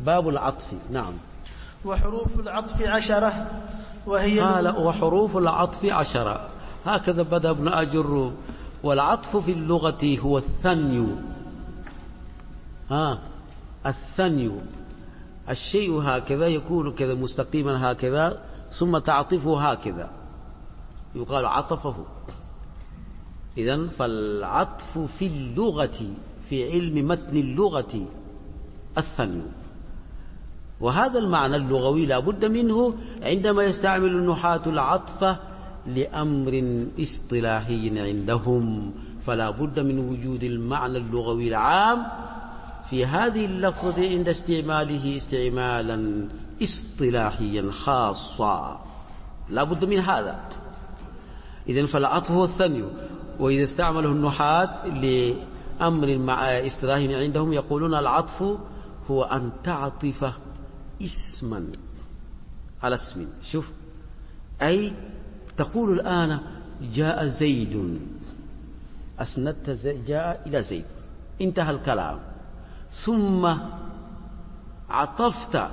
باب العطف. نعم. وحروف العطف 10 وهي قال وحروف العطف 10. هكذا بدأ ابن أجر. والعطف في اللغة هو الثني. الثني الشيء هكذا يكون كذا مستقيما هكذا ثم تعطفه هكذا يقال عطفه. إذن فالعطف في اللغة في علم متن اللغة الثني. وهذا المعنى اللغوي لا بد منه عندما يستعمل النحاة العطف لأمر اصطلاحي عندهم، فلا بد من وجود المعنى اللغوي العام في هذه اللفظة عند استعماله استعمالا اصطلاحيا خاصا، لا بد من هذا. إذن فالعطف هو الثني. وإذا استعمله النحاة لأمر مع اصطلاحي عندهم يقولون العطف هو أن تعطف اسما على اسم. شوف، أي تقول الآن جاء زيد، أسندت جاء إلى زيد، انتهى الكلام، ثم عطفت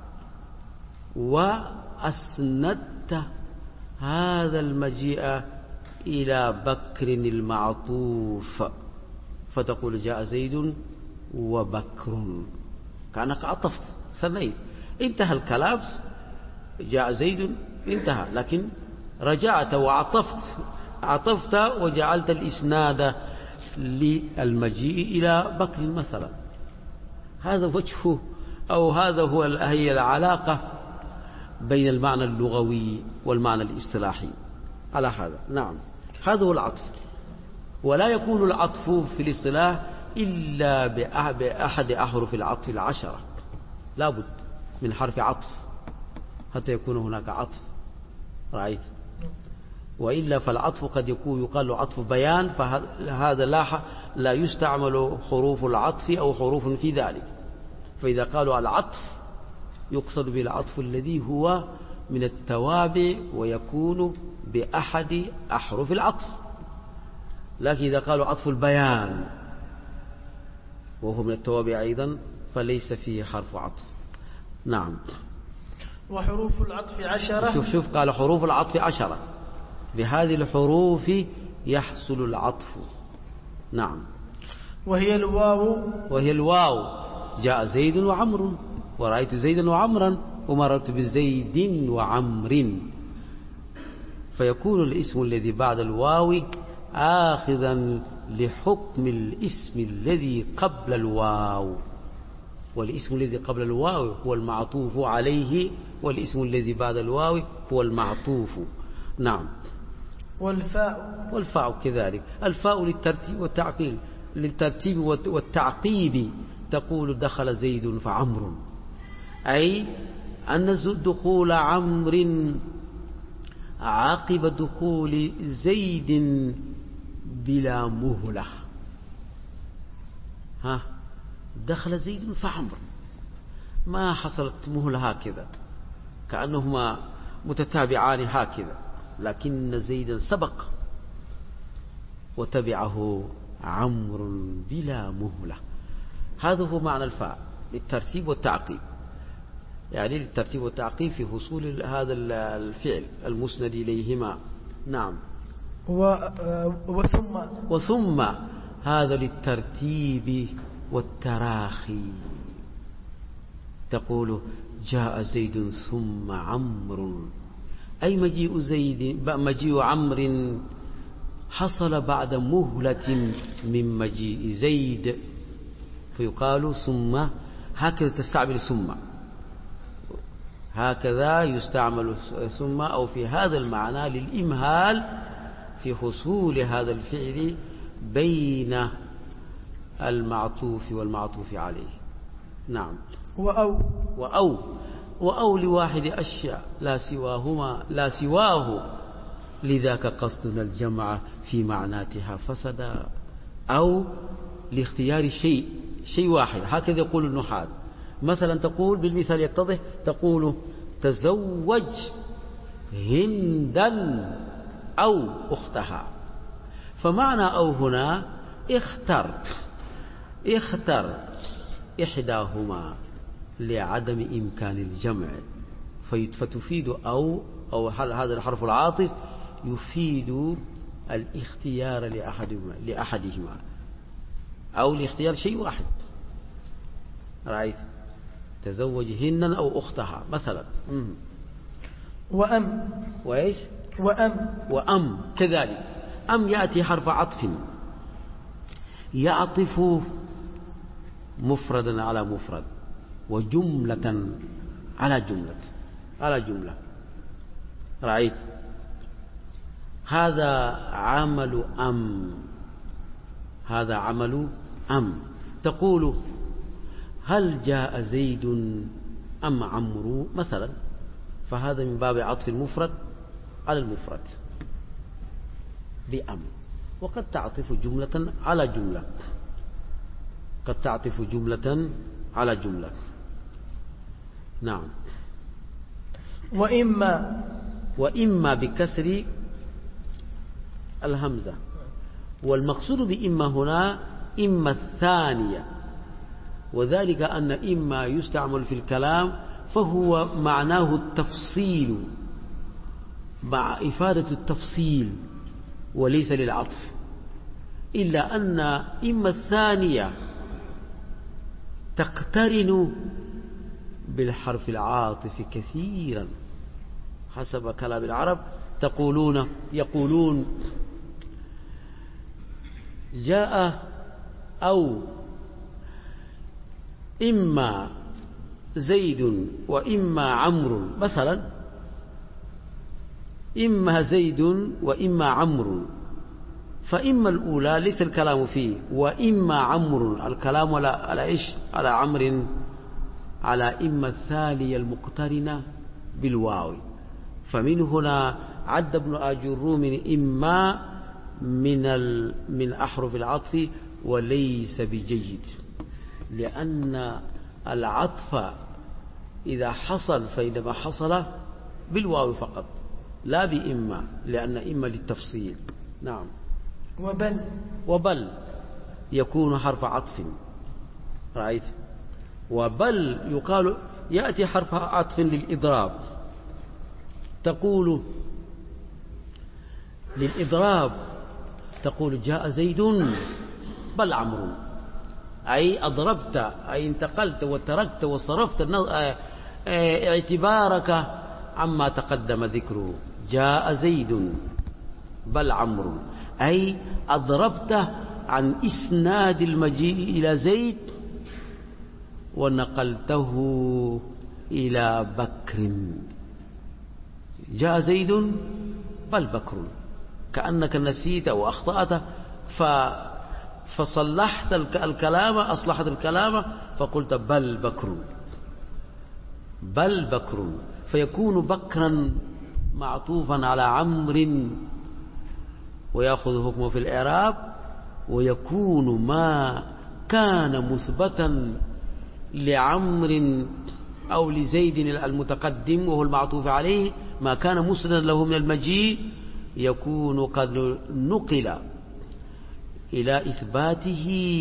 وأسندت هذا المجيء إلى بكر المعطوف، فتقول جاء زيد وبكر، كأنك عطفت ثنين، انتهى الكلام، جاء زيد انتهى، لكن رجعت وعطفت وجعلت الإسناد للمجيء إلى بكر مثلا. هذا وجهه أو هذا هي العلاقة بين المعنى اللغوي والمعنى الاصطلاحي على هذا. نعم، هذا هو العطف. ولا يكون العطف في الاصطلاح إلا بأحد أحرف العطف 10. لا بد من حرف عطف حتى يكون هناك عطف، رأيت؟ وإلا فالعطف قد يقال عطف بيان، فهذا لا يستعمل حروف العطف أو حروف في ذلك. فإذا قالوا العطف يقصد بالعطف الذي هو من التوابع ويكون بأحد أحرف العطف. لكن إذا قالوا عطف البيان وهو من التوابع أيضا فليس فيه حرف عطف. نعم. وحروف العطف 10. شوف قال حروف العطف 10، بهذه الحروف يحصل العطف. نعم. وهي الواو. جاء زيد وعمر، ورأيت زيدا وعمرا، ومررت بزيد وعمر، فيكون الاسم الذي بعد الواو آخذا لحكم الاسم الذي قبل الواو، والاسم الذي قبل الواو هو المعطوف عليه، والاسم الذي بعد الواو هو المعطوف. نعم. والفاء كذلك. الفاء للترتيب والتعقيب. تقول دخل زيد فعمر، أي أن دخول عمرو عقب دخول زيد بلا مهلة. دخل زيد فعمر، ما حصلت مهلة هكذا كأنهما متتابعان هكذا، لكن زيدا سبق وتبعه عمرو بلا مهلة. هذا هو معنى الفاء، للترتيب والتعقيب، يعني للترتيب والتعقيب في حصول هذا الفعل المسند إليهما. نعم. وثم هذا للترتيب والتراخي. تقول جاء زيد ثم عمرو، أي مجيء عمرو حصل بعد مهلة من مجيء زيد، فيقال ثم. هكذا تستعمل ثم، هكذا يستعمل ثم، أو في هذا المعنى للإمهال في حصول هذا الفعل بين المعطوف والمعطوف عليه. نعم. وأو لواحد أشياء لا سواه لذاك قصدنا الجمع في معناتها فسدا، أو لاختيار شيء واحد، هكذا يقول النحاة. مثلا تقول بالمثال يتضح، تقول تزوج هندا أو أختها، فمعنى أو هنا اختر إحداهما، لعدم إمكان الجمع، فتفيد أو هذا الحرف العاطف يفيد الاختيار لأحدهما أو لاختيار شيء واحد. رأيت تزوج هنا أو أختها مثلا. وأم وإيش؟ وأم كذلك. أم يأتي حرف عطف يعطف مفردا على مفرد وجملة على جملة. رأيت هذا عمل أم. تقول هل جاء زيد أم عمرو مثلا، فهذا من باب عطف المفرد على المفرد بأم. وقد تعطف جملة على جملة، نعم. وإما بكسر الهمزة. والمقصود بإما هنا إما الثانية، وذلك أن إما يستعمل في الكلام فهو معناه التفصيل مع إفادة التفصيل وليس للعطف، إلا أن إما الثانية تقترن بالحرف العاطف كثيرا حسب كلام العرب. يقولون جاء أو إما زيد وإما عمرو مثلا، إما زيد وإما عمرو، فإما الأولى ليس الكلام فيه، وإما عمرو الكلام على إيش؟ على عمرو، على إما الثانية المقترنة بالواو. فمن هنا عد ابن آج الرومي إما من أحرف العطف وليس بجيد، لأن العطف إذا حصل فإنما حصل بالواو فقط لا بإما، لأن إما للتفصيل. نعم. وبل يكون حرف عطف. رأيت؟ وبل يقال يأتي حرف عطف للإضراب. تقول للإضراب جاء زيد بل عمرو، أي أضربت، أي انتقلت وتركت وصرفت اعتبارك عما تقدم ذكره. جاء زيد بل عمرو، أي أضربت عن إسناد المجيء إلى زيد ونقلته إلى بكر. جاء زيد بل بكر، كأنك نسيت أو أخطأت فصلحت الكلام، أصلحت الكلام فقلت بل بكر، فيكون بكرا معطوفا على عمرو ويأخذ حكمه في الإعراب، ويكون ما كان مثبتا لعمرو أو لزيد المتقدم وهو المعطوف عليه، ما كان مسندا له من المجيء يكون قد نقل إلى إثباته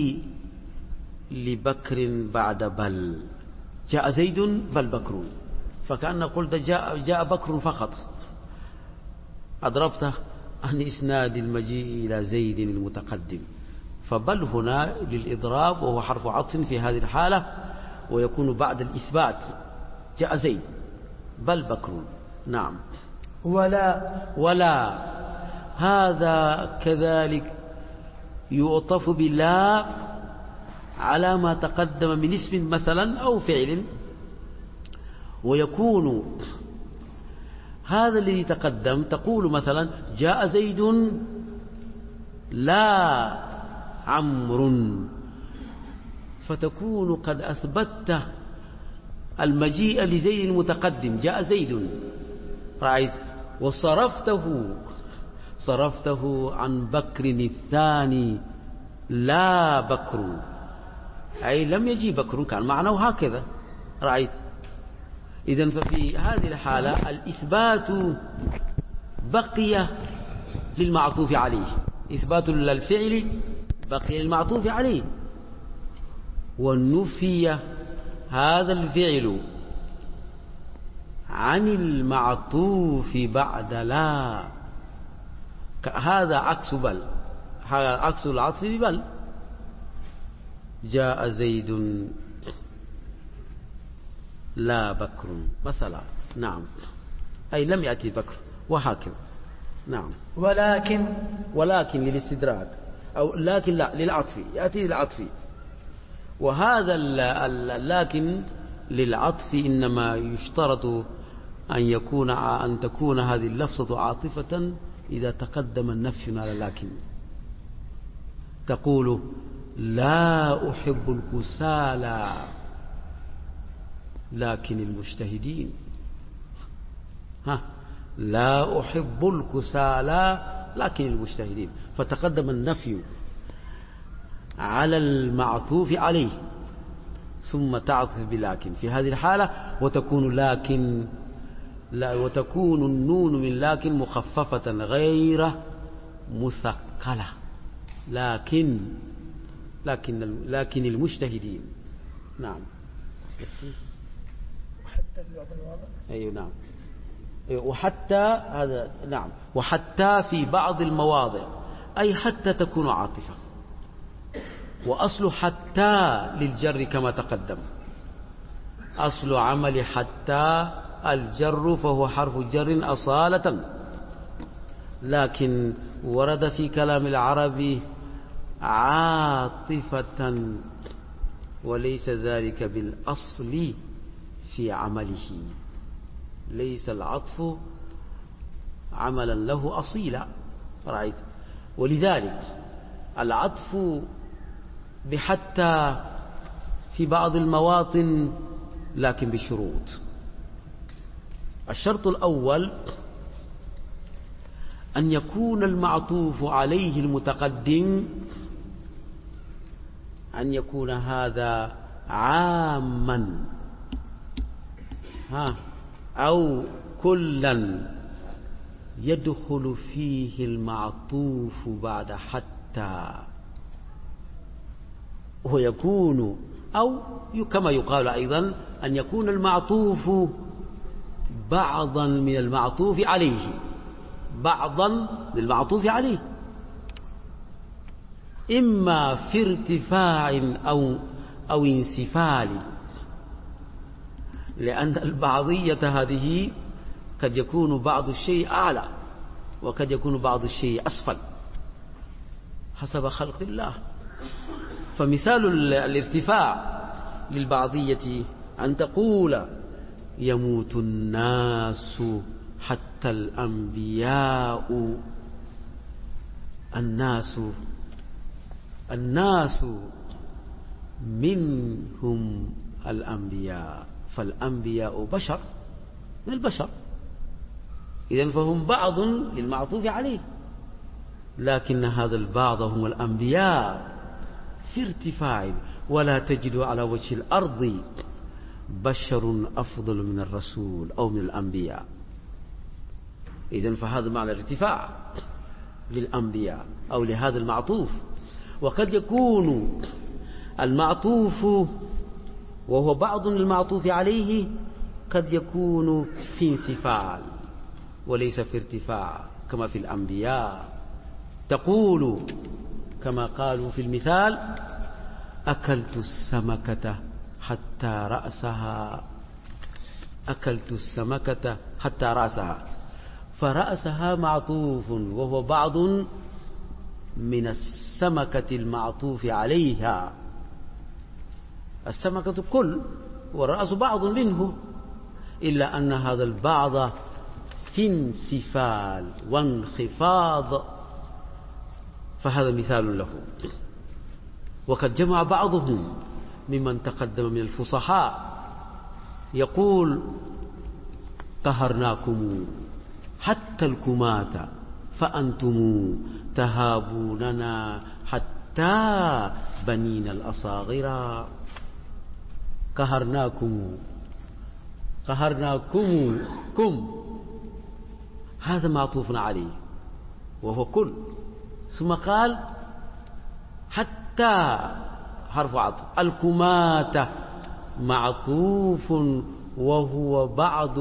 لبكر بعد بل. جاء زيد بل بكر، فكأن قلت جاء بكر فقط، أضربته عن إسناد المجيء إلى زيد المتقدم. فبل هنا للإضراب وهو حرف عطف في هذه الحالة، ويكون بعد الإثبات. جاء زيد بل بكر. نعم. ولا هذا كذلك يعطف بلا على ما تقدم من اسم مثلا أو فعل، ويكون هذا الذي تقدم تقول مثلا جاء زيد لا عمرو، فتكون قد أثبتت المجيء لزيد المتقدم. جاء زيد، رأيت، وصرفته عن بكر الثاني لا بكر، أي لم يجي بكر، كان معناه هكذا. رأيت؟ إذن ففي هذه الحالة الإثبات بقي للمعطوف عليه، إثبات للفعل بقي للمعطوف عليه، والنفي هذا الفعل عن المعطوف بعد لا، هذا عكس بل، هذا عكس العطف ببل. جاء زيد لا بكر مثلا، نعم، أي لم يأتي بكر وهكذا. نعم. ولكن للاستدراك، أو لكن لا للعطف، يأتي للعطف. وهذا لكن للعطف إنما يشترط أن تكون هذه اللفظة عاطفة إذا تقدم النفي على لكن. تقول لا أحب الكسالى لكن المجتهدين. لا أحب الكسالى لكن المجتهدين، فتقدم النفي على المعطوف عليه ثم تعطف بلكن في هذه الحالة، وتكون النون من لكن مخففة غير مثقلة. لكن المجتهدين. نعم. وحتى في بعض المواضع. أيوة نعم. وحتى هذا نعم، وحتى في بعض المواضع، أي حتى تكون عاطفة. وأصل حتى للجر كما تقدم، أصل عمل حتى الجر، فهو حرف جر أصالة، لكن ورد في كلام العرب عاطفة، وليس ذلك بالأصل في عمله. ليس العطف عملا له أصيلا، رأيت؟ ولذلك العطف بحتى في بعض المواطن، لكن بشروط. الشرط الأول أن يكون المعطوف عليه المتقدم، أن يكون هذا عاما أو كلا يدخل فيه المعطوف بعد حتى، ويكون أو كما يقال أيضا أن يكون المعطوف بعضا من المعطوف عليه، بعضا للمعطوف عليه، إما في ارتفاع أو انسفال، لأن البعضية هذه قد يكون بعض الشيء أعلى وقد يكون بعض الشيء أسفل حسب خلق الله. فمثال الارتفاع للبعضية أن تقول يموت الناس حتى الأنبياء، الناس منهم الأنبياء، فالأنبياء بشر من البشر، إذن فهم بعض للمعطوف عليه، لكن هذا البعض هم الأنبياء في ارتفاع، ولا تجد على وجه الأرض بشر أفضل من الرسول أو من الأنبياء. إذن فهذا معنى الارتفاع للأنبياء أو لهذا المعطوف. وقد يكون المعطوف وهو بعض المعطوف عليه قد يكون في انسفال وليس في ارتفاع كما في الأنبياء. تقول كما قالوا في المثال أكلت السمكة حتى رأسها، أكلت السمكة حتى رأسها، فرأسها معطوف وهو بعض من السمكة المعطوف عليها. السمكة كل والرأس بعض منه، إلا أن هذا البعض في انسفال وانخفاض، فهذا مثال له. وقد جمع بعضهم ممن تقدم من الفصحاء يقول قهرناكم حتى الكمات فأنتم تهابوننا حتى بنين الأصاغر. قهرناكم هذا معطوف عليه وهو كل، ثم قال حتى حرف عطف الكماتة معطوف وهو بعض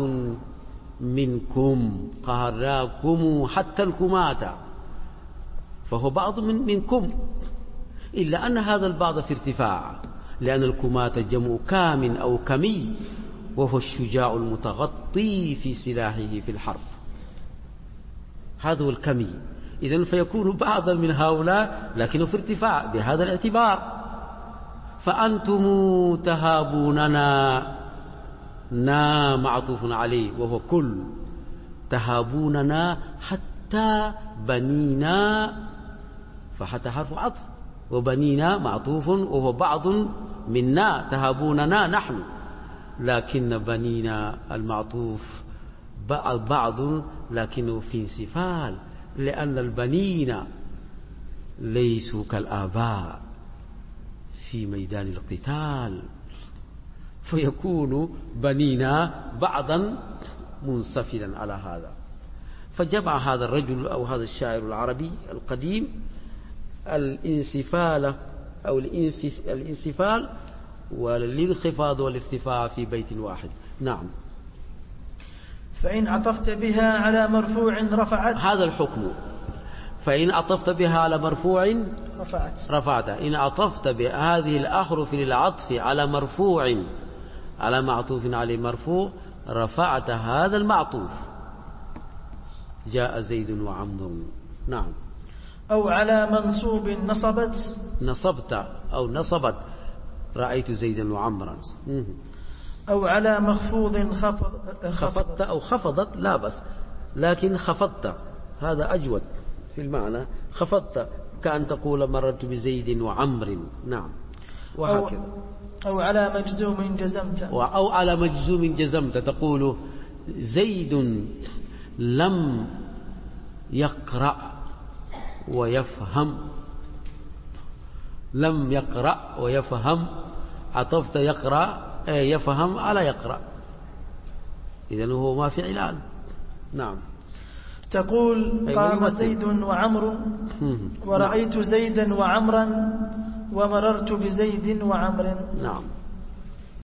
منكم قهراكم حتى الكماتة، فهو بعض منكم، إلا أن هذا البعض في ارتفاع، لأن الكماتة جمع كام أو كمي، وهو الشجاع المتغطي في سلاحه في الحرب، هذا هو الكمي. إذن فيكون بعضا من هؤلاء لكنه في ارتفاع بهذا الاعتبار. فأنتم تهابوننا، نا معطوف عليه وهو كل، تهابوننا حتى بنينا، فحتى حرف عطف، وبنينا معطوف وهو بعض منا، تهابوننا نحن، لكن بنينا المعطوف بعض لكنه في انسفال، لأن البنين ليسوا كالآباء في ميدان القتال، فيكون بنينا بعضا منسفلا على هذا. فجمع هذا الرجل أو هذا الشاعر العربي القديم الانسفال أو الانسفال والانخفاض والارتفاع في بيت واحد. نعم. فإن عطفت بها على مرفوع رفعت، هذا الحكم. فإن عطفت بها على مرفوع رفعت. إن عطفت بهذه الأحرف للعطف على مرفوع على معطوف عليه مرفوع رفعت هذا المعطوف، جاء زيد وعمر. نعم. أو على منصوب نصبت أو نصبت، رأيت زيدا وعمرا. أو على مخفوض خفضت أو خفضت لا بس، لكن خفضت هذا أجود في المعنى. خفضت كأن تقول مررت بزيد وعمر. نعم. وهكذا. أو على مجزوم جزمت، أو على مجزوم جزمت، تقول زيد لم يقرأ ويفهم، لم يقرأ ويفهم، عطفت يقرأ يفهم على يقرأ، إذن هو ما في علان. نعم. تقول قام زيد وعمر، ورأيت زيدا وعمرا، ومررت بزيد وعمر. نعم.